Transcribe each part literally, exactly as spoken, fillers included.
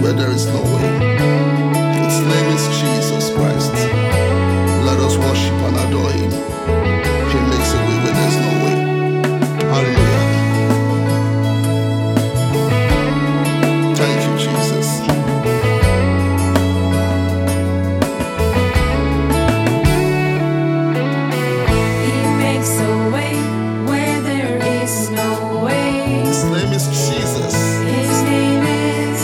where there is no way. Its name is Jesus Christ. Let us worship and adore him. He makes a way where there's no way. Hallelujah. Thank you, Jesus. He makes a way where there is no way. His name is Jesus. His name is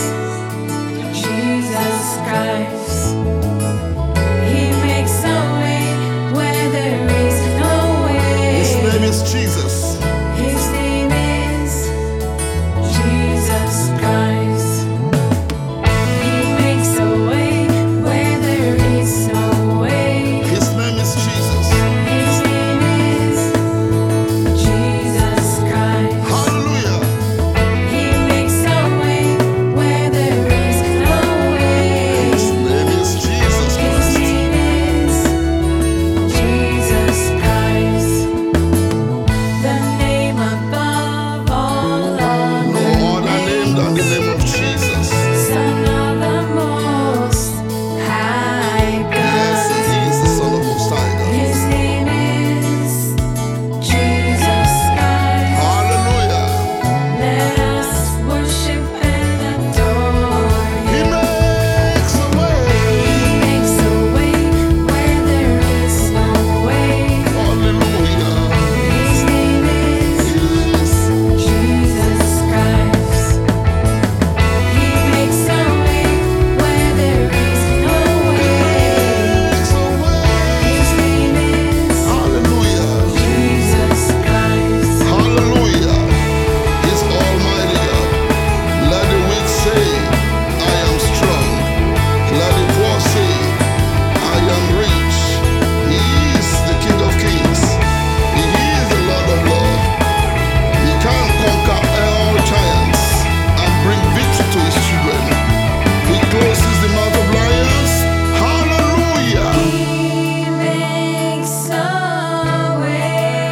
Jesus Christ. He makes a way where there is no way. His name is Jesus. His name is Jesus Christ. He makes a way where there is no way. His name is Jesus. His name is Jesus Christ. Hallelujah. He makes a way where there is no way. His name is Jesus His Christ. name is Jesus Christ. The name above all No others. other name than the name of Jesus. Son of the Most High Yes, God. he is the Son of Most High God. His name is Jesus Christ. Hallelujah. Let us worship and adore He Him. makes a way. He makes a way where there is no way. Hallelujah. His name is Yes. Jesus Christ. He makes a way where there is no way. Makes a way. His name is Hallelujah. Jesus Christ. Hallelujah. He's Almighty God. Let the weak say, I am strong. Let the poor say, I am rich. He is the King of Kings. He is the Lord of Lords. He can conquer all giants and bring victory to his children. He closes the mouth of lions. Hallelujah. He makes a way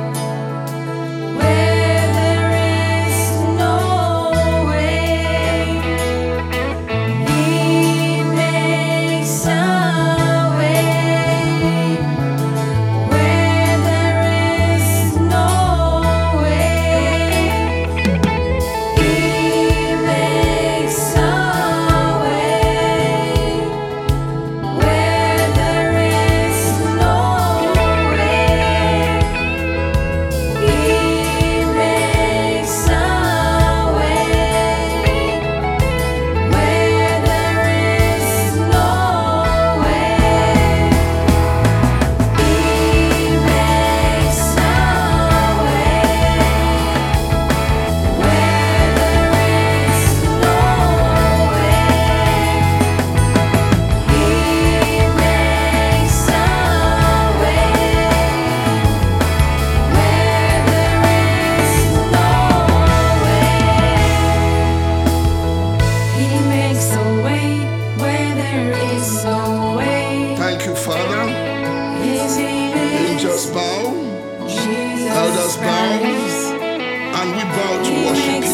where there is no way. He makes a way where there is no way. He makes a way where there is no way. He makes a way where there is no way. He makes a way where there is no way. Thank you, Father. His name Angels is bow, Jesus elders bow, Christ. and we bow to He worship makes